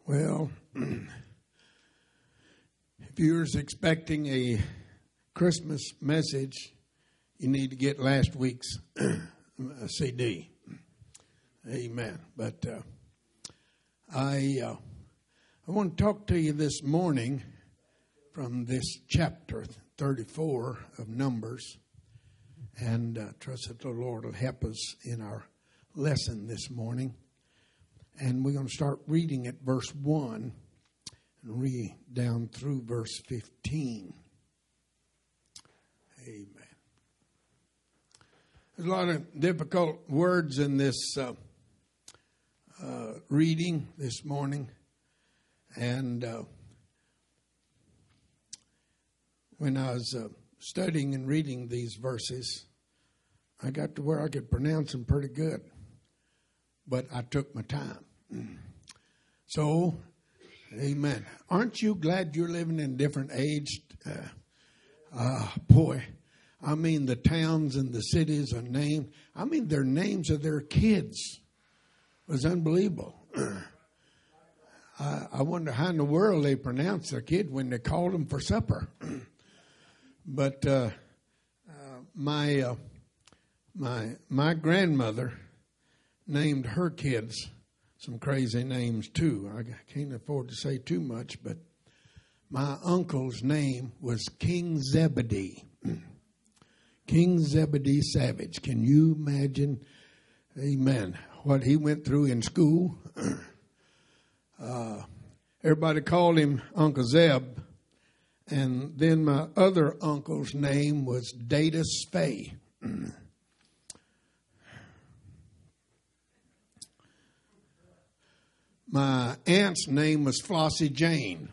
Well, if you were expecting a Christmas message, you need to get last week's CD. Amen. But I want to talk to you this morning from this chapter 34 of Numbers, and trust that the Lord will help us in our lesson this morning. And we're going to start reading at verse 1 and read down through verse 15. Amen. There's a lot of difficult words in this reading this morning. And when I was studying and reading these verses, I got to where I could pronounce them pretty good. But I took my time. So, amen. Aren't you glad you're living in different age? Boy, I mean, the towns and the cities are named. I mean, their names of their kids was unbelievable. I wonder how in the world they pronounce their kid when they called them for supper. But my grandmother named her kids some crazy names too. I can't afford to say too much, but my uncle's name was King Zebedee. King Zebedee Savage. Can you imagine, amen, what he went through in school? Everybody called him Uncle Zeb. And then my other uncle's name was Datus Fay. My aunt's name was Flossie Jane.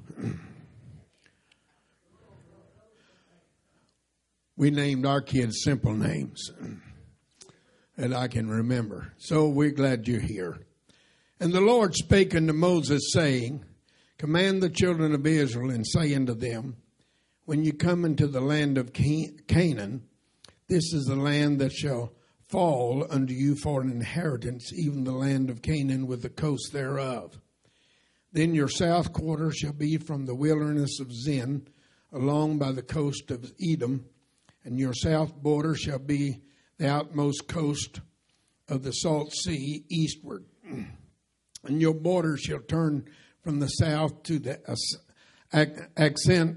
We named our kids simple names that I can remember. So we're glad you're here. And the Lord spake unto Moses, saying, Command the children of Israel, and say unto them, When you come into the land of Canaan, this is the land that shall fall unto you for an inheritance, even the land of Canaan with the coast thereof. Then your south quarter shall be from the wilderness of Zin, along by the coast of Edom, and your south border shall be the outmost coast of the salt sea eastward. And your border shall turn from the south to the ascent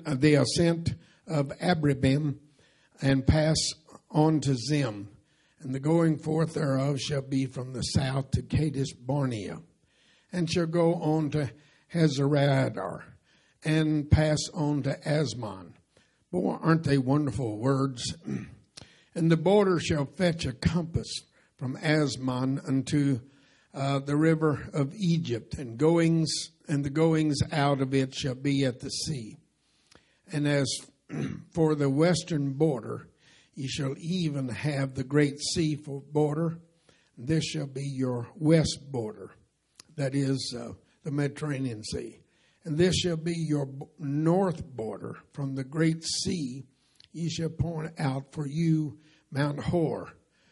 of Abrabim, and pass on to Zim. And the going forth thereof shall be from the south to Kadesh Barnea, and shall go on to Hazeradar, and pass on to Asmon. Boy, aren't they wonderful words? And the border shall fetch a compass from Asmon unto the river of Egypt, and the goings out of it shall be at the sea. And as for the western border, ye shall even have the great sea for border. This shall be your west border, that is the Mediterranean Sea. And this shall be your north border. From the great sea ye shall point out for you Mount Hor.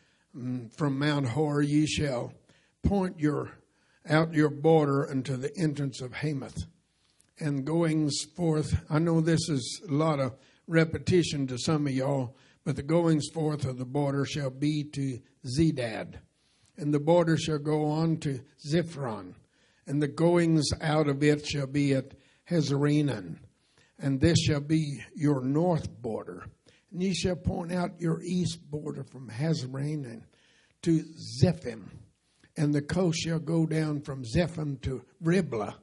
From Mount Hor ye shall point out your border unto the entrance of Hamath. And goings forth, I know this is a lot of repetition to some of y'all, but the goings forth of the border shall be to Zedad, and the border shall go on to Ziphron, and the goings out of it shall be at Hazarenan, and this shall be your north border. And ye shall point out your east border from Hazarenan to Zephim, and the coast shall go down from Zephim to Riblah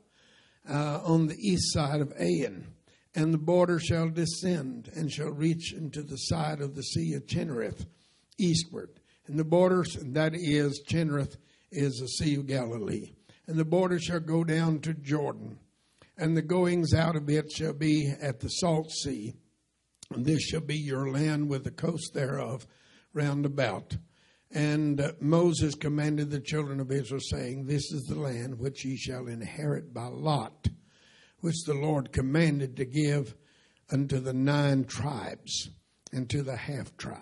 on the east side of Ain. And the border shall descend and shall reach into the side of the sea of Chinnereth eastward. And the border, that is, Chinnereth is the Sea of Galilee. And the border shall go down to Jordan. And the goings out of it shall be at the salt sea. And this shall be your land with the coast thereof round about. And Moses commanded the children of Israel, saying, This is the land which ye shall inherit by lot, which the Lord commanded to give unto the 9 tribes and to the half tribe.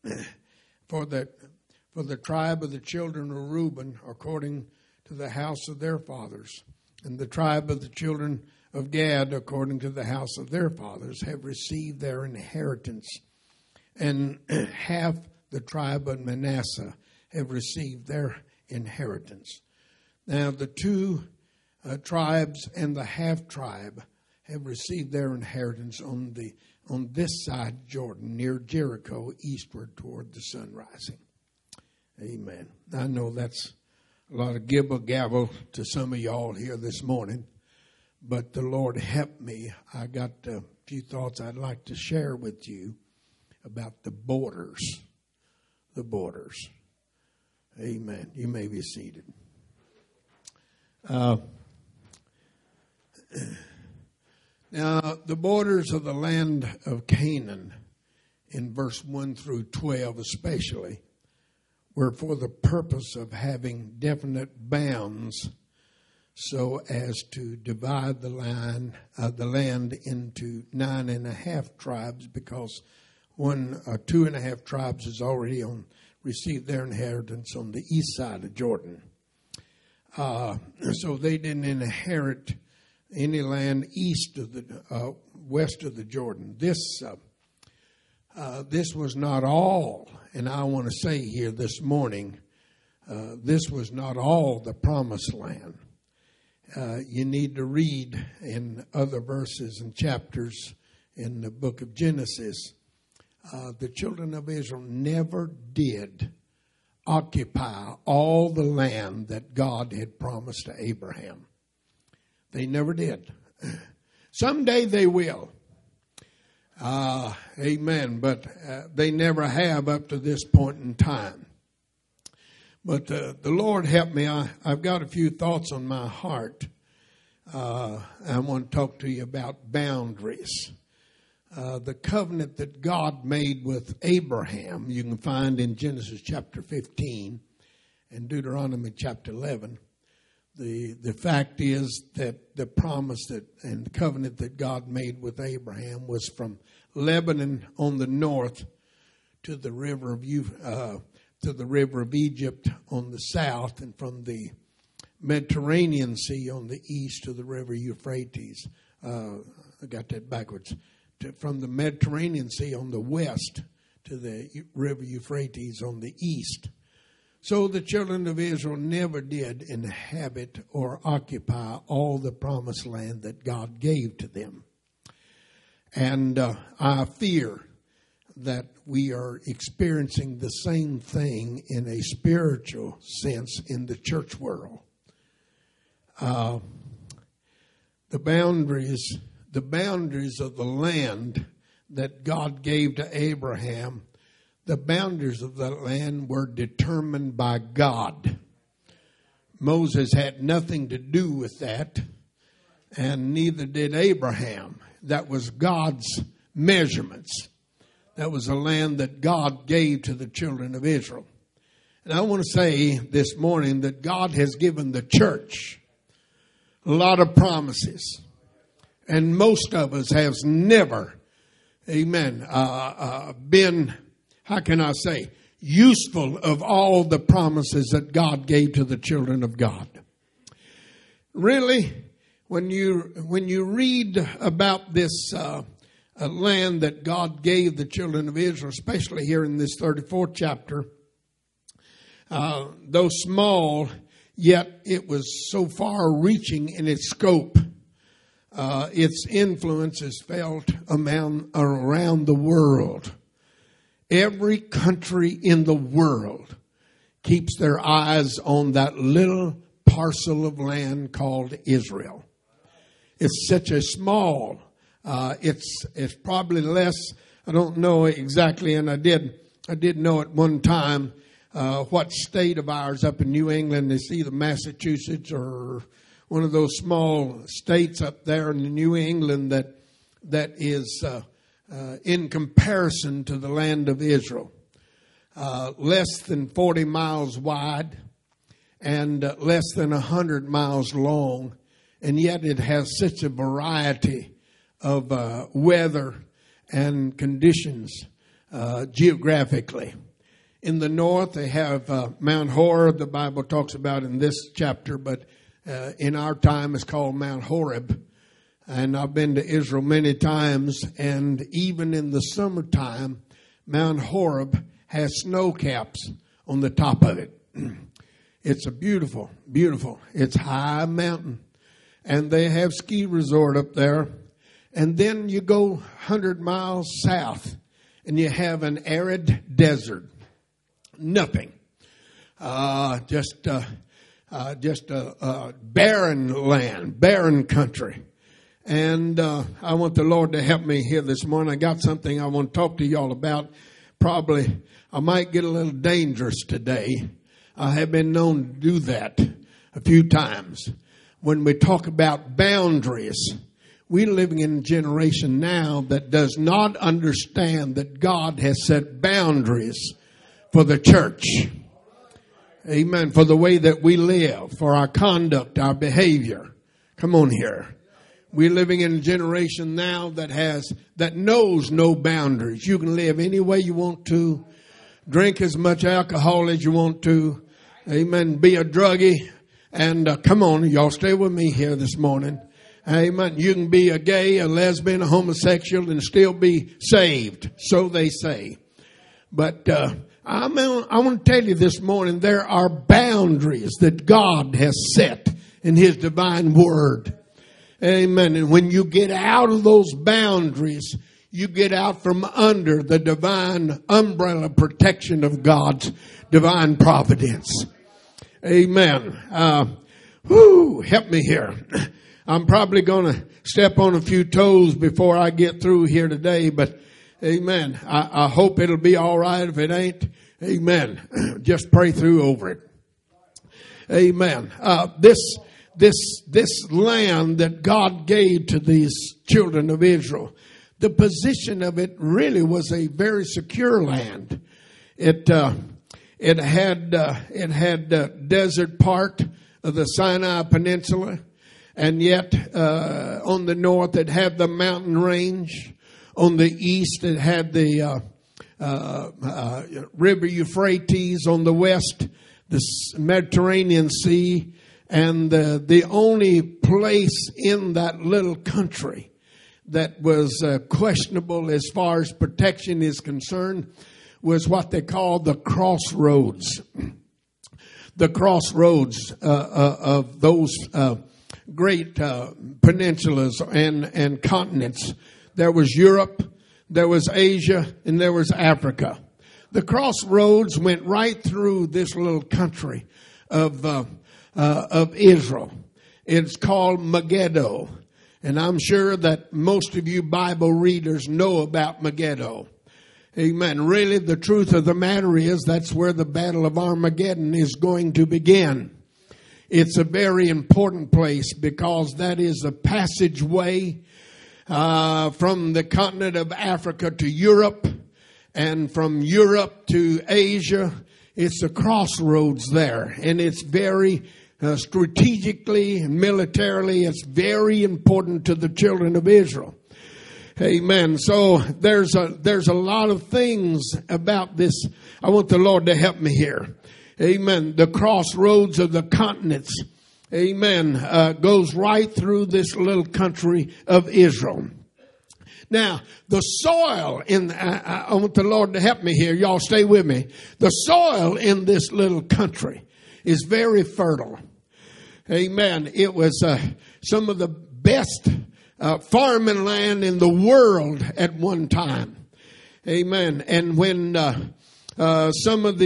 For the tribe of the children of Reuben, according to the house of their fathers, And the tribe of the children of Gad, according to the house of their fathers, have received their inheritance. And half the tribe of Manasseh have received their inheritance. Now the two tribes and the half tribe have received their inheritance on this side Jordan, near Jericho, eastward toward the sun rising. Amen. I know that's a lot of gibble-gabble to some of y'all here this morning, but the Lord helped me. I got a few thoughts I'd like to share with you about the borders. The borders. Amen. You may be seated. Now, the borders of the land of Canaan, in verse 1 through 12 especially, were for the purpose of having definite bounds so as to divide the land into 9.5 tribes, because 2.5 tribes has already received their inheritance on the east side of Jordan. So they didn't inherit any land west of the Jordan. This was not all, and I want to say here this morning, this was not all the promised land. You need to read in other verses and chapters in the book of Genesis. The children of Israel never did occupy all the land that God had promised to Abraham. They never did. Someday they will. Amen. But they never have up to this point in time. But the Lord helped me. I've got a few thoughts on my heart. I want to talk to you about boundaries. The covenant that God made with Abraham, you can find in Genesis chapter 15 and Deuteronomy chapter 11. The fact is that the promise and the covenant that God made with Abraham was from Lebanon on the north to the river of Egypt on the south, and from the Mediterranean Sea on the east to the river Euphrates. I got that backwards. From the Mediterranean Sea on the west to the river Euphrates on the east. So the children of Israel never did inhabit or occupy all the promised land that God gave to them. And I fear that we are experiencing the same thing in a spiritual sense in the church world. The boundaries of the land that God gave to Abraham, the boundaries of that land were determined by God. Moses had nothing to do with that, and neither did Abraham. That was God's measurements. That was a land that God gave to the children of Israel. And I want to say this morning that God has given the church a lot of promises. And most of us have never, amen, been, how can I say, useful of all the promises that God gave to the children of God. Really, when you read about this land that God gave the children of Israel, especially here in this 34th chapter, though small, yet it was so far-reaching in its scope. Its influence is felt around the world. Every country in the world keeps their eyes on that little parcel of land called Israel. It's such a small, it's probably less, I don't know exactly, and I did know at one time what state of ours up in New England is either Massachusetts or one of those small states up there in New England that is in comparison to the land of Israel. Less than 40 miles wide and less than 100 miles long. And yet it has such a variety of weather and conditions geographically. In the north, they have Mount Horeb, the Bible talks about in this chapter, but in our time is called Mount Horeb. And I've been to Israel many times, and even in the summertime, Mount Horeb has snow caps on the top of it. It's a beautiful, beautiful. It's high mountain, and they have ski resort up there. And then you go 100 miles south, and you have an arid desert. Nothing. Just a barren land, barren country. And I want the Lord to help me here this morning. I got something I want to talk to y'all about. Probably I might get a little dangerous today. I have been known to do that a few times. When we talk about boundaries, we're living in a generation now that does not understand that God has set boundaries for the church. Amen. For the way that we live, for our conduct, our behavior. Come on here. We're living in a generation now that knows no boundaries. You can live any way you want to, drink as much alcohol as you want to, amen, be a druggie, and come on, y'all stay with me here this morning. Amen. You can be a gay, a lesbian, a homosexual, and still be saved, so they say. But I want to tell you this morning, there are boundaries that God has set in His divine word. Amen. And when you get out of those boundaries, you get out from under the divine umbrella protection of God's divine providence. Amen. Help me here. I'm probably going to step on a few toes before I get through here today, but amen. I hope it'll be all right. If it ain't, amen. Just pray through over it. Amen. This land that God gave to these children of Israel, the position of it really was a very secure land. It had desert part of the Sinai Peninsula, and yet on the north it had the mountain range. On the east it had the River Euphrates. On the west, the Mediterranean Sea. And the only place in that little country that was questionable as far as protection is concerned was what they called the crossroads. The crossroads of those great peninsulas and continents. There was Europe, there was Asia, and there was Africa. The crossroads went right through this little country of Israel. It's called Megiddo. And I'm sure that most of you Bible readers know about Megiddo. Amen. Really, the truth of the matter is that's where the Battle of Armageddon is going to begin. It's a very important place because that is the passageway from the continent of Africa to Europe, and from Europe to Asia. It's a crossroads there, and it's very strategically and militarily, it's very important to the children of Israel. Amen. So there's a lot of things about this. I want the Lord to help me here. Amen. The crossroads of the continents, amen, goes right through this little country of Israel. Now, the soil I want the Lord to help me here. Y'all stay with me. The soil in this little country is very fertile. Amen. It was some of the best farming land in the world at one time. Amen. And when some of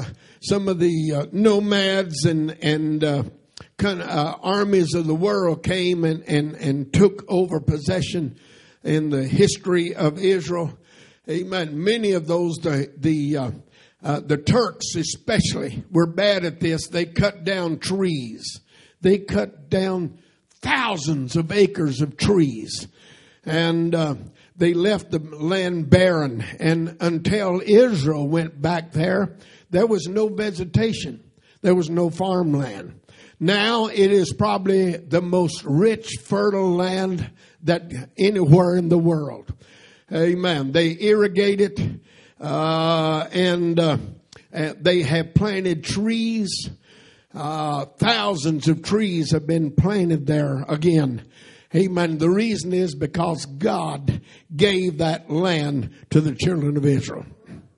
the nomads and kind of armies of the world came and took over possession in the history of Israel, amen. Many of those the Turks especially were bad at this. They cut down trees. They cut down thousands of acres of trees, and they left the land barren. And until Israel went back there was no vegetation. There was no farmland. Now it is probably the most rich, fertile land that anywhere in the world. Amen. They irrigate it, and they have planted trees. Thousands of trees have been planted there again. Amen. The reason is because God gave that land to the children of Israel.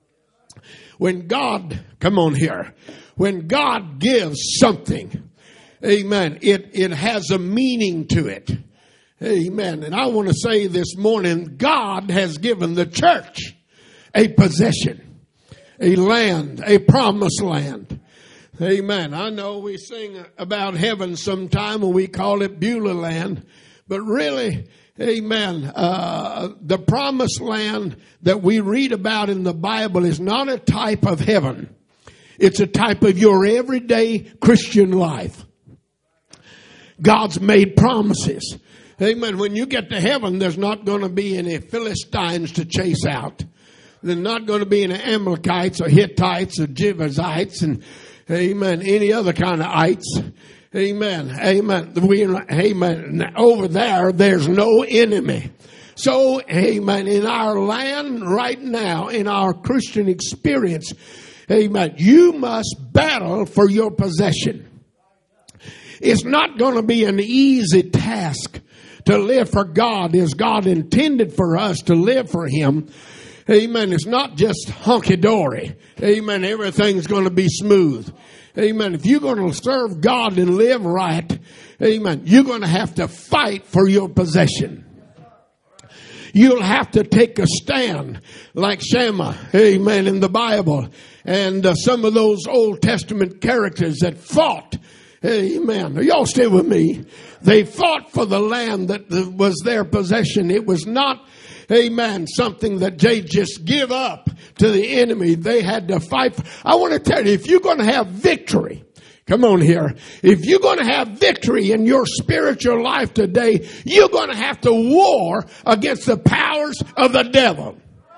When God, come on here, when God gives something, amen, it has a meaning to it. Amen. And I want to say this morning, God has given the church a possession, a land, a promised land. Amen. I know we sing about heaven sometime and we call it Beulah land, but really, amen, the promised land that we read about in the Bible is not a type of heaven. It's a type of your everyday Christian life. God's made promises. Amen. When you get to heaven, there's not going to be any Philistines to chase out. There's not going to be any Amalekites or Hittites or Jebusites and, amen, any other kind of ites. Amen. Amen. Amen. Over there, there's no enemy. So, amen, in our land right now, in our Christian experience, amen, you must battle for your possession. It's not going to be an easy task to live for God as God intended for us to live for Him. Amen. It's not just hunky-dory. Amen. Everything's going to be smooth. Amen. If you're going to serve God and live right, amen, you're going to have to fight for your possession. You'll have to take a stand like Shammah, amen, in the Bible. And some of those Old Testament characters that fought, amen. Are y'all still with me? They fought for the land that was their possession. It was not, amen, something that they just give up to the enemy. They had to fight. I want to tell you, if you're going to have victory, come on here. If you're going to have victory in your spiritual life today, you're going to have to war against the powers of the devil.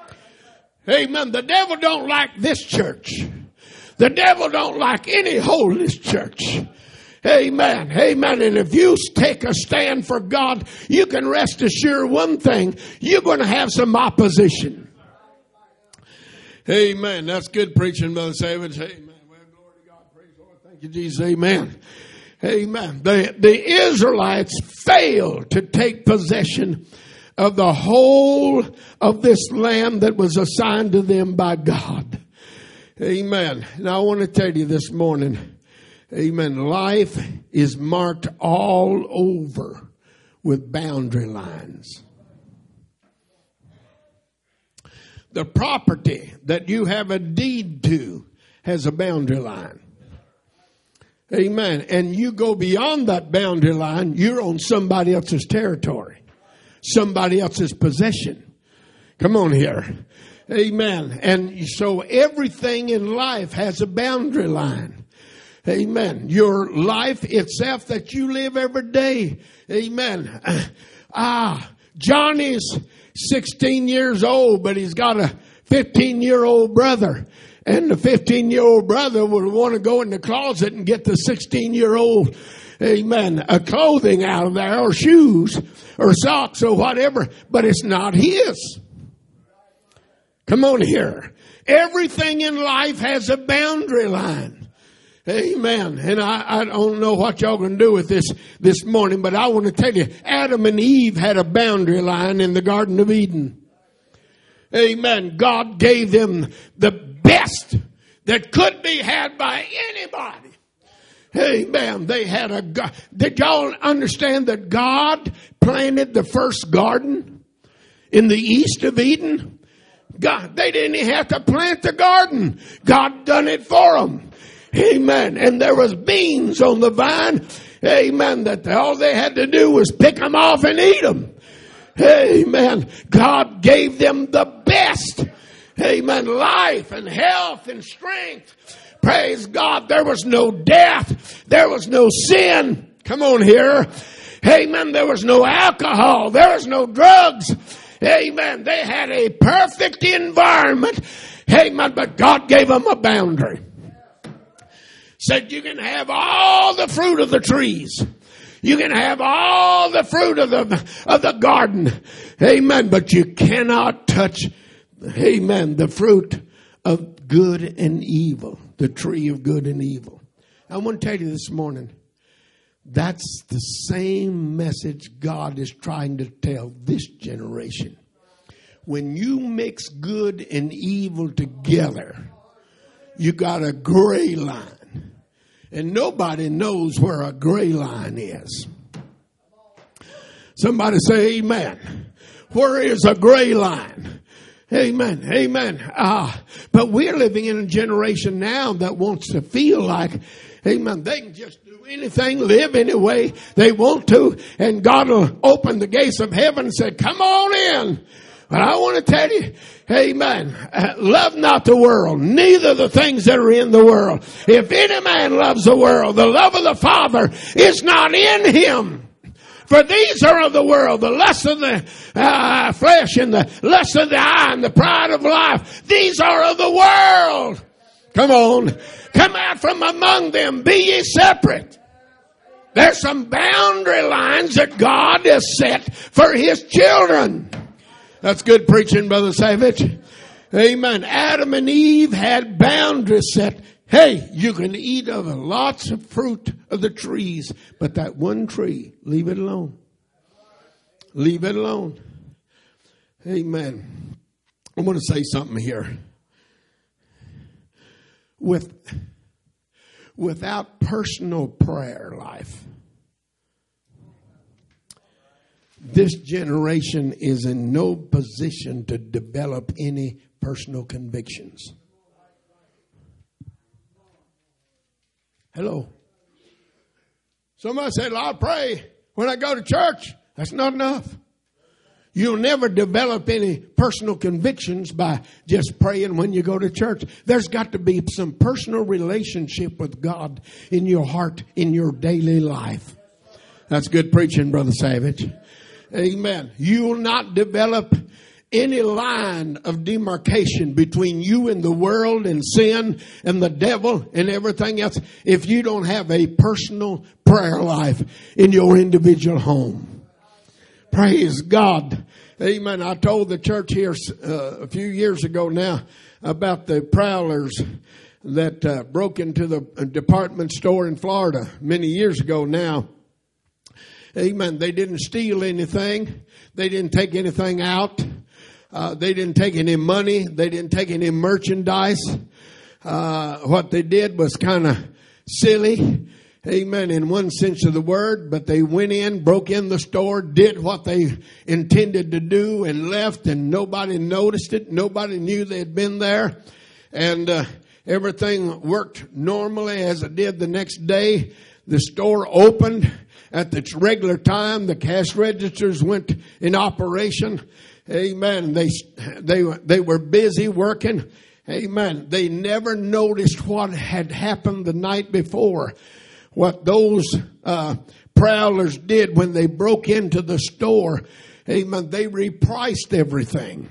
Amen. The devil don't like this church. The devil don't like any holiness church. Amen. Amen. And if you take a stand for God, you can rest assured one thing. You're going to have some opposition. Amen. That's good preaching, Brother Savage. Amen. Well, glory to God. Praise the Lord. Thank you, Jesus. Amen. Amen. The Israelites failed to take possession of the whole of this land that was assigned to them by God. Amen. Now I want to tell you this morning, amen, life is marked all over with boundary lines. The property that you have a deed to has a boundary line. Amen. And you go beyond that boundary line, you're on somebody else's territory, somebody else's possession. Come on here. Amen. And so everything in life has a boundary line. Amen. Your life itself that you live every day. Amen. Johnny's 16 years old, but he's got a 15-year-old brother. And the 15-year-old brother would want to go in the closet and get the 16-year-old, amen, clothing out of there, or shoes, or socks, or whatever. But it's not his. Come on here. Everything in life has a boundary line. Amen. And I don't know what y'all going to do with this morning, but I want to tell you, Adam and Eve had a boundary line in the Garden of Eden. Amen. God gave them the best that could be had by anybody. Amen. They had a God. Did y'all understand that God planted the first garden in the east of Eden? God, they didn't even have to plant the garden. God done it for them. Amen. And there was beans on the vine. Amen. That all they had to do was pick them off and eat them. Amen. God gave them the best. Amen. Life and health and strength. Praise God. There was no death. There was no sin. Come on here. Amen. There was no alcohol. There was no drugs. Amen. They had a perfect environment. Amen. But God gave them a boundary. Said you can have all the fruit of the trees. You can have all the fruit of the garden. Amen. But you cannot touch, amen, the fruit of good and evil. The tree of good and evil. I want to tell you this morning, that's the same message God is trying to tell this generation. When you mix good and evil together, you got a gray line. And nobody knows where a gray line is. Somebody say amen. Where is a gray line? Amen. Amen. But we're living in a generation now that wants to feel like, amen, they can just do anything, live any way they want to, and God will open the gates of heaven and say, come on in. But I want to tell you, amen, love not the world, neither the things that are in the world. If any man loves the world, the love of the Father is not in him. For these are of the world, the lust of the flesh and the lust of the eye and the pride of life. These are of the world. Come on. Come out from among them. Be ye separate. There's some boundary lines that God has set for his children. That's good preaching, Brother Savage. Amen. Adam and Eve had boundaries set. Hey, you can eat of lots of fruit of the trees, but that one tree, leave it alone. Leave it alone. Amen. I want to say something here. Without personal prayer life, this generation is in no position to develop any personal convictions. Hello. Somebody said, I'll pray when I go to church. That's not enough. You'll never develop any personal convictions by just praying when you go to church. There's got to be some personal relationship with God in your heart, in your daily life. That's good preaching, Brother Savage. Amen. You will not develop any line of demarcation between you and the world and sin and the devil and everything else if you don't have a personal prayer life in your individual home. Praise God. Amen. I told the church here a few years ago now about the prowlers that broke into the department store in Florida many years ago now. Amen. They didn't steal anything. They didn't take anything out. They didn't take any money. They didn't take any merchandise. What they did was kind of silly. Amen. In one sense of the word, but they went in, broke in the store, did what they intended to do and left, and nobody noticed it. Nobody knew they had been there. And everything worked normally as it did the next day. The store opened at its regular time. The cash registers went in operation. Amen. They were busy working. Amen. They never noticed what had happened the night before. What those prowlers did when they broke into the store. Amen. They repriced everything.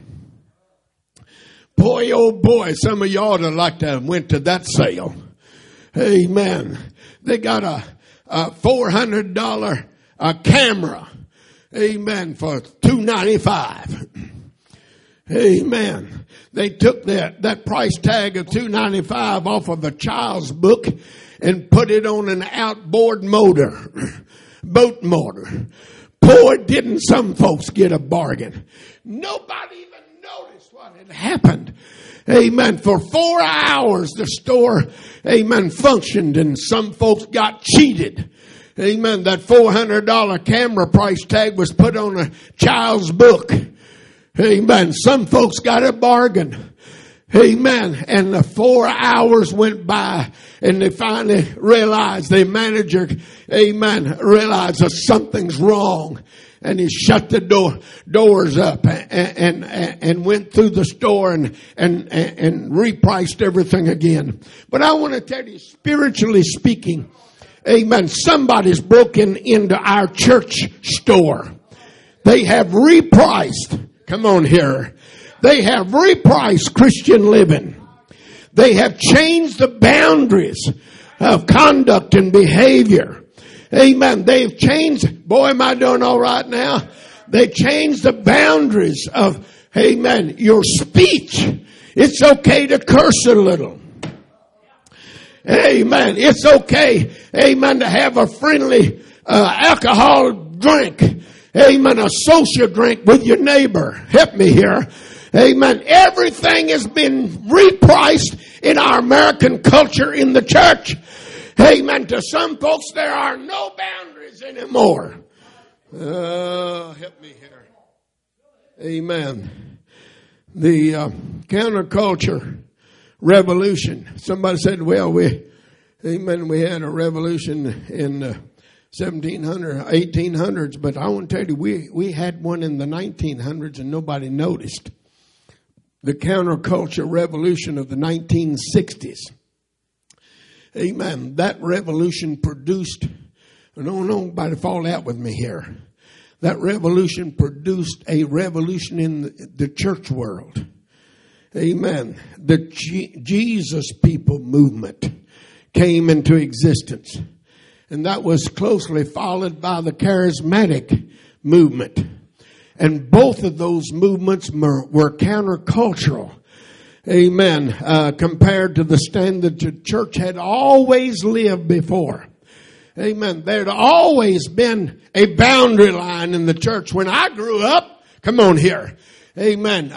Boy, oh boy, some of y'all would have liked to have went to that sale. Amen. They got a $400 camera. Amen. For $295. Amen. They took that price tag of $295 off of a child's book and put it on an outboard motor, boat motor. Boy, didn't some folks get a bargain. Nobody even noticed what had happened. Amen. For 4 hours the store, amen, functioned, and some folks got cheated. Amen. That $400 camera price tag was put on a child's book. Amen. Some folks got a bargain. Amen. And the 4 hours went by and they finally realized, the manager, amen, realized that something's wrong. And he shut the doors up and went through the store and repriced everything again. But I want to tell you, spiritually speaking, amen, somebody's broken into our church store. They have repriced. Come on here. They have repriced Christian living. They have changed the boundaries of conduct and behavior. Amen. They've changed. Boy, am I doing all right now? They changed the boundaries of, amen, your speech. It's okay to curse a little. Amen. It's okay, amen, to have a friendly alcohol drink. Amen. A social drink with your neighbor. Help me here. Amen. Everything has been repriced in our American culture in the church. Amen. To some folks, there are no boundaries anymore. Help me here. Amen. The counterculture revolution. Somebody said, well, we had a revolution in 1700s, 1800s, but I want to tell you, we had one in the 1900s and nobody noticed. The counterculture revolution of the 1960s. Amen. That revolution produced, don't nobody fall out with me here. That revolution produced a revolution in the church world. Amen. The Jesus people movement came into existence. And that was closely followed by the charismatic movement. And both of those movements were countercultural. Amen. Compared to the standard the church had always lived before. Amen. There'd always been a boundary line in the church. When I grew up, come on here. Amen.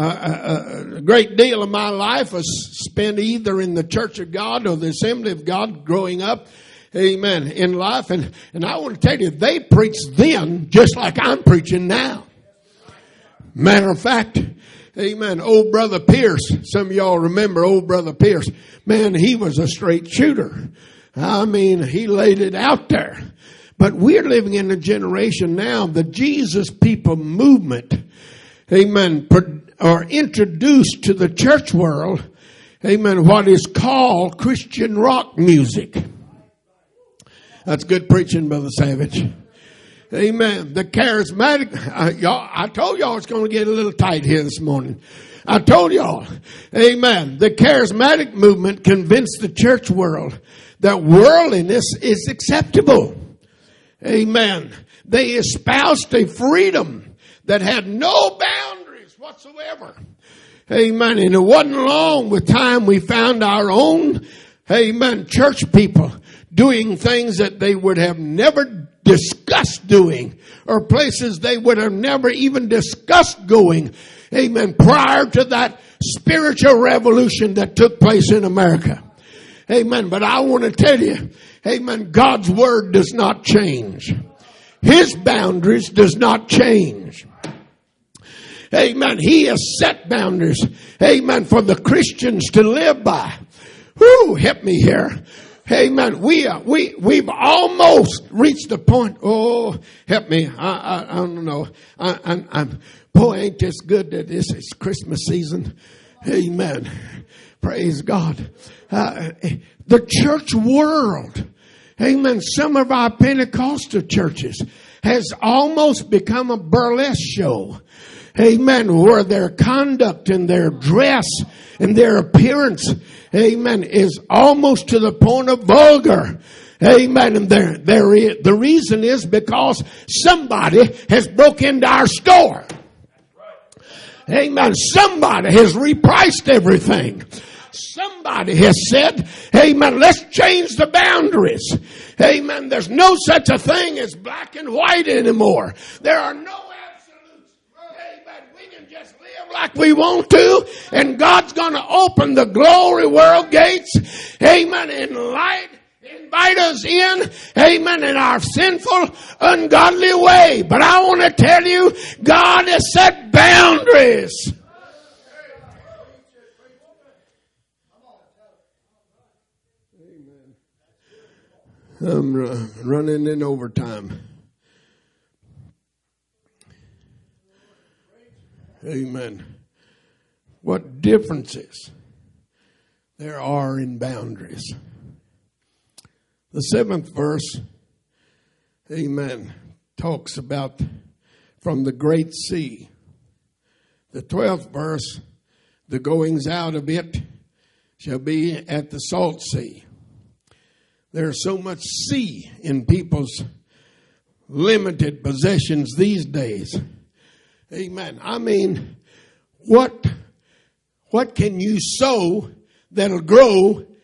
A great deal of my life was spent either in the Church of God or the Assembly of God growing up. Amen. In life. And I want to tell you, they preached then just like I'm preaching now. Matter of fact, amen, old Brother Pierce, some of y'all remember old Brother Pierce. Man, he was a straight shooter. I mean, he laid it out there. But we're living in a generation now, the Jesus people movement, amen, are introduced to the church world, amen, what is called Christian rock music. That's good preaching, Brother Savage. Amen. The charismatic, I told y'all it's going to get a little tight here this morning. I told y'all, amen. The charismatic movement convinced the church world that worldliness is acceptable. Amen. They espoused a freedom that had no boundaries whatsoever. Amen. And it wasn't long with time we found our own, amen, church people doing things that they would have never discussed doing, or places they would have never even discussed going. Amen. Prior to that spiritual revolution that took place in America. Amen. But I want to tell you, amen, God's word does not change. His boundaries does not change. Amen. He has set boundaries, amen, for the Christians to live by. Whoo, help me here. Amen. We've almost reached the point. Oh, help me. I don't know. Boy, ain't this good that this is Christmas season. Amen. Praise God. The church world. Amen. Some of our Pentecostal churches has almost become a burlesque show. Amen. Where their conduct and their dress and their appearance, amen, is almost to the point of vulgar. Amen. And the reason is because somebody has broke into our store. Amen. Somebody has repriced everything. Somebody has said, amen, let's change the boundaries. Amen. There's no such a thing as black and white anymore. There are no like we want to, and God's going to open the glory world gates, amen, and invite us in, amen, in our sinful, ungodly way. But I want to tell you, God has set boundaries. I'm running in overtime. Amen. What differences there are in boundaries. The 7th verse, amen, talks about from the great sea. The 12th verse, the goings out of it shall be at the salt sea. There's so much sea in people's limited possessions these days. Amen. I mean, what can you sow that'll grow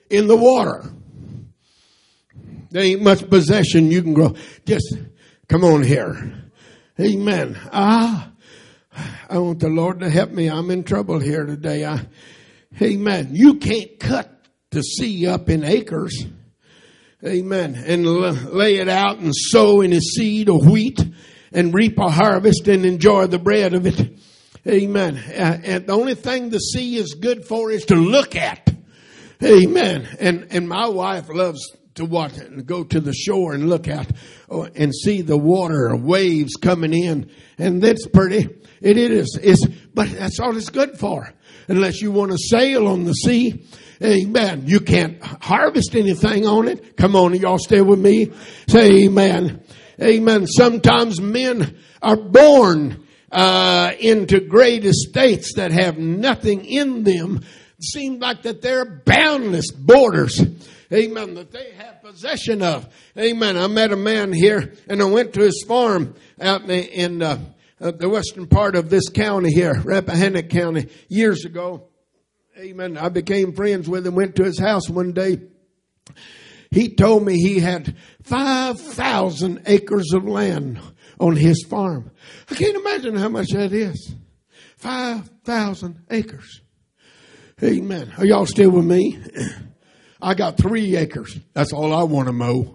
in the water. There ain't much possession you can grow. Just come on here. Amen. I want the Lord to help me. I'm in trouble here today. Amen. You can't cut the sea up in acres. Amen. And lay it out and sow in a seed of wheat and reap a harvest and enjoy the bread of it. Amen. And the only thing the sea is good for is to look at. Amen. And my wife loves to watch it and go to the shore and look out and see the water waves coming in. And that's pretty. It is. But that's all it's good for. Unless you want to sail on the sea. Amen. You can't harvest anything on it. Come on, y'all stay with me. Say amen. Amen. Sometimes men are born into great estates that have nothing in them. It seems like that they're boundless borders. Amen. That they have possession of. Amen. I met a man here and I went to his farm out in the western part of this county here, Rappahannock County, years ago. Amen. I became friends with him, went to his house one day. He told me he had 5,000 acres of land on his farm. I can't imagine how much that is. 5,000 acres. Amen. Are y'all still with me? I got 3 acres. That's all I want to mow.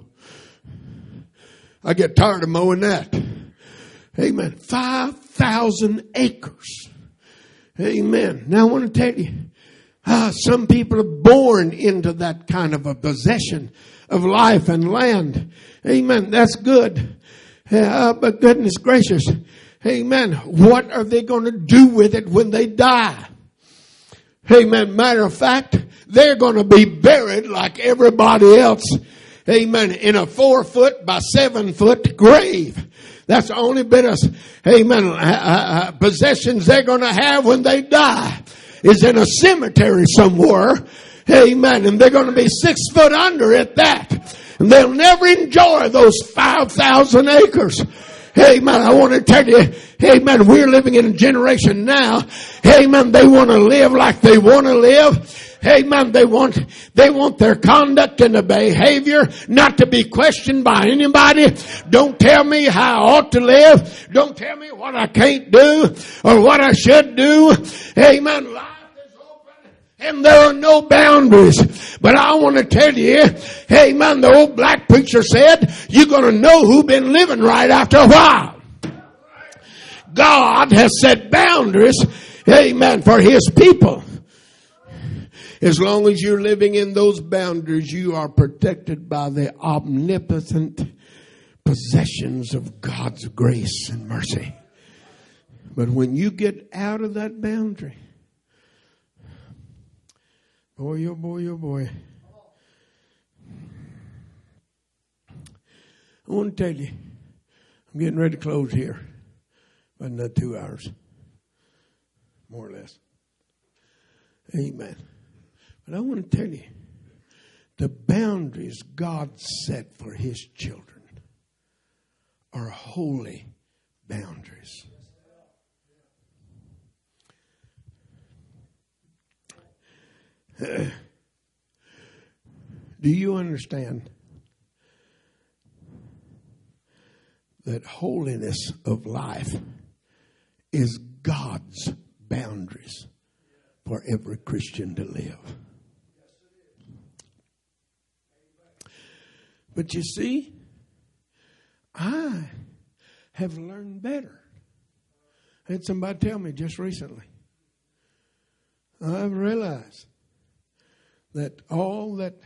I get tired of mowing that. Amen. 5,000 acres. Amen. Now I want to tell you, some people are born into that kind of a possession of life and land. Amen. That's good. But goodness gracious. Amen. What are they going to do with it when they die? Amen. Matter of fact, they're going to be buried like everybody else. Amen. In a 4-foot by 7-foot grave. That's the only bit of, amen, possessions they're going to have when they die is in a cemetery somewhere. Amen. And they're going to be 6 foot under at that. And they'll never enjoy those 5,000 acres. Amen. I want to tell you, amen, we're living in a generation now. Amen. They want to live like they want to live. Amen. They want their conduct and their behavior not to be questioned by anybody. Don't tell me how I ought to live. Don't tell me what I can't do or what I should do. Amen. Life is open and there are no boundaries. But I want to tell you, amen, the old black preacher said, you're going to know who's been living right after a while. God has set boundaries, amen, for His people. As long as you're living in those boundaries, you are protected by the omnipotent possessions of God's grace and mercy. But when you get out of that boundary, boy, oh boy, oh boy. I want to tell you, I'm getting ready to close here. About another 2 hours. More or less. Amen. But I want to tell you, the boundaries God set for His children are holy boundaries. Do you understand that holiness of life is God's boundaries for every Christian to live? But you see, I have learned better. I had somebody tell me just recently. I've realized that all that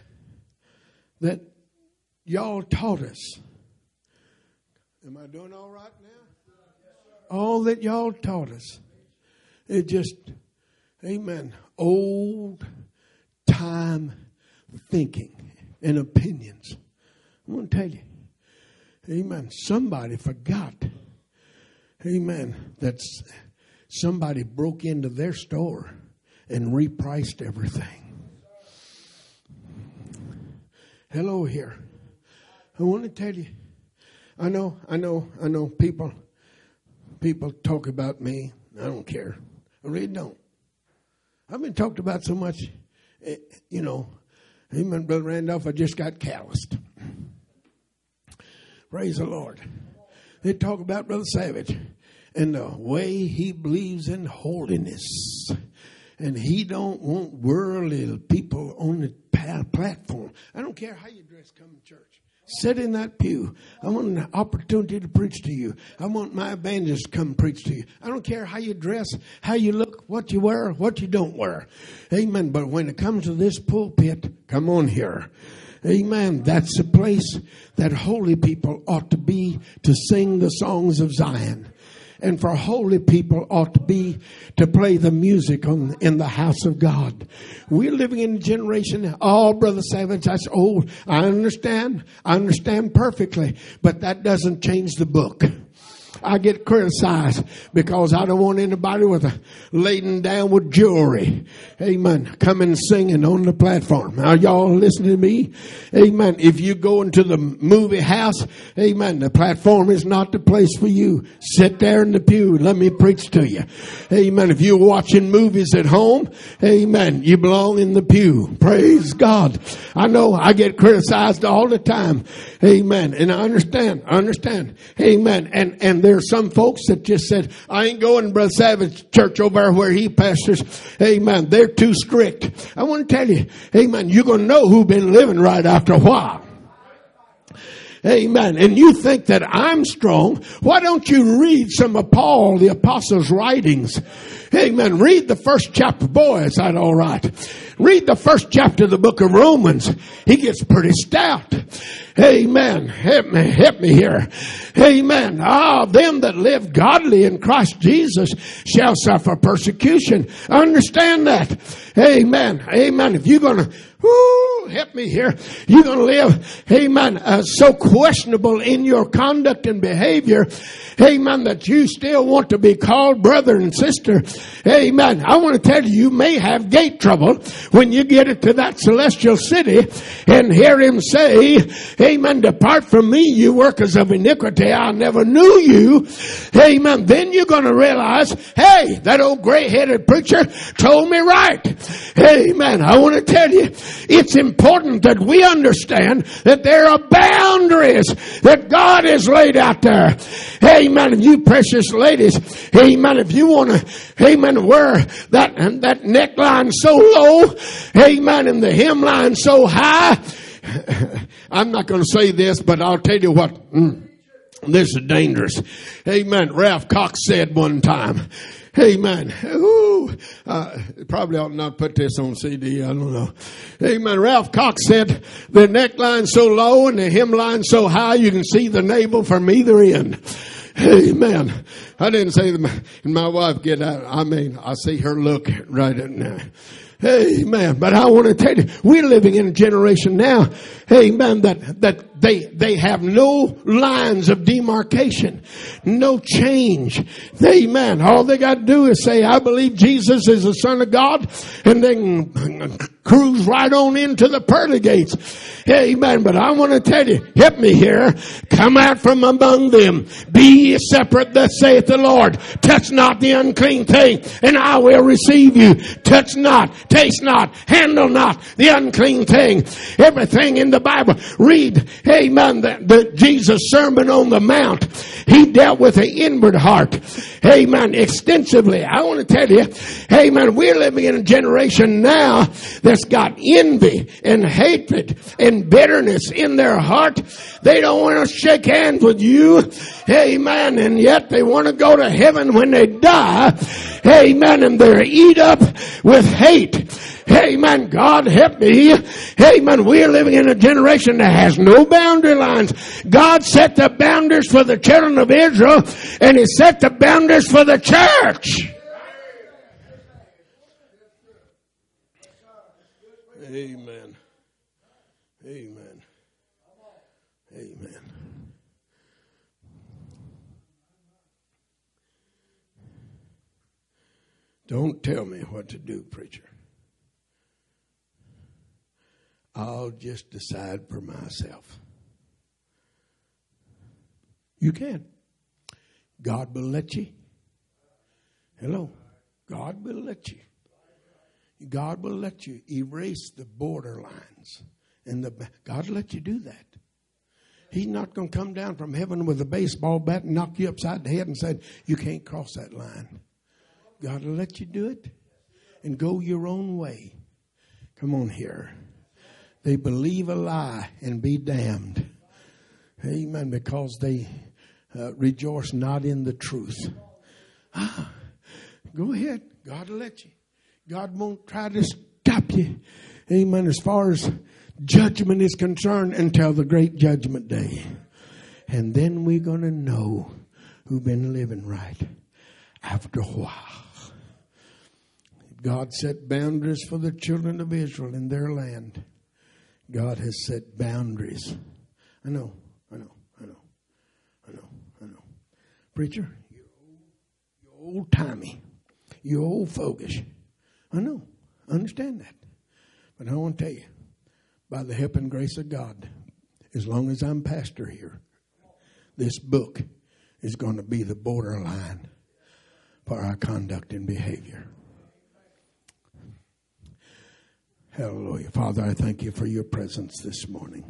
y'all taught us. Am I doing all right now? All that y'all taught us. It just, amen, old time thinking and opinions. I'm going to tell you, amen, somebody forgot, amen, that somebody broke into their store and repriced everything. Hello here. I want to tell you, I know people talk about me. I don't care. I really don't. I've been talked about so much, Amen, Brother Randolph, I just got calloused. Praise the Lord. They talk about Brother Savage and the way he believes in holiness. And he don't want worldly people on the platform. I don't care how you dress, come to church. Sit in that pew. I want an opportunity to preach to you. I want my evangelist to come preach to you. I don't care how you dress, how you look, what you wear, what you don't wear. Amen. But when it comes to this pulpit, come on here. Amen. That's the place that holy people ought to be to sing the songs of Zion. And for holy people ought to be to play the music in the house of God. We're living in a generation, Brother Savage, that's old. I understand perfectly, but that doesn't change the book. I get criticized because I don't want anybody laden down with jewelry. Amen. Coming singing on the platform. Are y'all listening to me? Amen. If you go into the movie house, amen, the platform is not the place for you. Sit there in the pew. Let me preach to you. Amen. If you're watching movies at home, amen, you belong in the pew. Praise God. I know I get criticized all the time. Amen. And I understand. Amen. And there's some folks that just said, I ain't going to Brother Savage church over there where he pastors. Amen. They're too strict. I want to tell you, amen, you're going to know who's been living right after a while. Amen. And you think that I'm strong. Why don't you read some of Paul, the apostle's writings? Amen. Read the first chapter. Boy, is that all right. Read the first chapter of the book of Romans. He gets pretty stout. Amen. Help me here. Amen. Them that live godly in Christ Jesus shall suffer persecution. Understand that. Amen. Amen. If you're going to, help me here. You're going to live, amen, so questionable in your conduct and behavior, amen, that you still want to be called brother and sister. Amen. I want to tell you, you may have gate trouble when you get into that celestial city and hear him say, amen, depart from me, you workers of iniquity. I never knew you. Amen. Then you're going to realize, hey, that old gray-headed preacher told me right. Amen. I want to tell you, it's important that we understand that there are boundaries that God has laid out there. Amen. And you precious ladies, amen, if you want to, amen, wear that neckline so low, amen, and the hemline so high, I'm not going to say this, but I'll tell you what, this is dangerous. Amen. Ralph Cox said one time, amen. Probably ought not put this on CD. I don't know. Amen. Ralph Cox said, the neckline so low and the hemline so high, you can see the navel from either end. Amen. I didn't say that my wife get out. I mean, I see her look right at now. Amen. But I want to tell you, we're living in a generation now, amen, that they have no lines of demarcation, no change. Amen. All they got to do is say, I believe Jesus is the Son of God, and then cruise right on into the pearly gates. Amen. But I want to tell you, help me here. Come out from among them. Be ye separate, thus saith the Lord. Touch not the unclean thing, and I will receive you. Touch not, taste not, handle not the unclean thing. Everything in the Bible. Read, amen, the Jesus Sermon on the Mount. He dealt with the inward heart. Amen. Extensively. I want to tell you, amen, we're living in a generation now that's got envy and hatred and bitterness in their heart. They don't want to shake hands with you. Amen. And yet they want to go to heaven when they die. Amen. And they're eat up with hate. Amen. God help me. Amen. We're living in a generation that has no boundary lines. God set the boundaries for the children of Israel, and He set the boundaries for the church. Amen. Amen. Amen. Don't tell me what to do, preacher. I'll just decide for myself. You can. God will let you. Hello. God will let you. God will let you erase the borderlines. God will let you do that. He's not going to come down from heaven with a baseball bat and knock you upside the head and say, you can't cross that line. God will let you do it and go your own way. Come on here. They believe a lie and be damned. Amen. Because they rejoice not in the truth. Go ahead. God will let you. God won't try to stop you. Amen. As far as judgment is concerned until the great judgment day. And then we're going to know who've been living right after a while. God set boundaries for the children of Israel in their land. God has set boundaries. I know. Preacher, you're old-timey. You're old-fogish. I know. I understand that. But I want to tell you, by the help and grace of God, as long as I'm pastor here, this book is going to be the borderline for our conduct and behavior. Hallelujah. Father, I thank you for your presence this morning.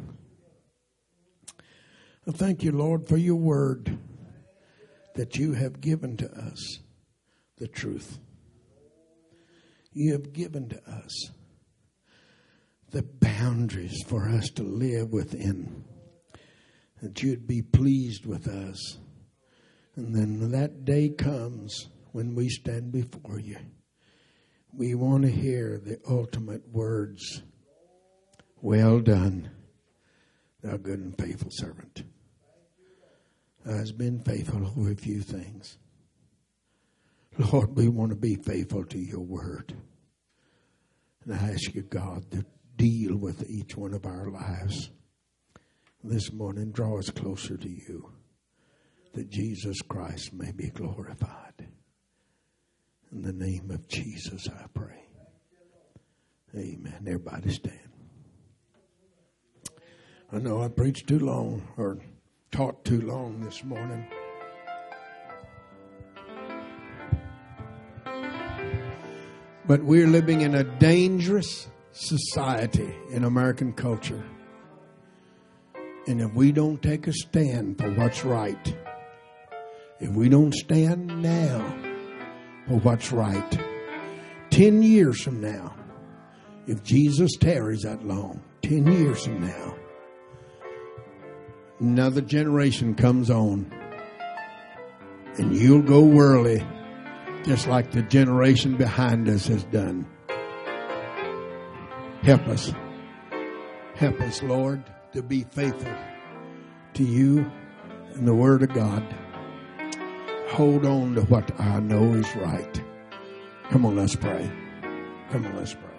I thank you, Lord, for your word that you have given to us the truth. You have given to us the boundaries for us to live within, that you'd be pleased with us. And then when that day comes when we stand before you, we want to hear the ultimate words, well done, thou good and faithful servant. Thou hast been faithful over a few things. Lord, we want to be faithful to your word. And I ask you, God, to deal with each one of our lives this morning. Draw us closer to you, that Jesus Christ may be glorified. In the name of Jesus, I pray. Amen. Everybody stand. I know I preached too long or taught too long this morning. But we're living in a dangerous society in American culture. And if we don't take a stand for what's right, if we don't stand now for what's right, 10 years from now, if Jesus tarries that long, 10 years from now, another generation comes on and you'll go worldly just like the generation behind us has done. Help us. Help us, Lord, to be faithful to you and the Word of God. Hold on to what I know is right. Come on, let's pray. Come on, let's pray.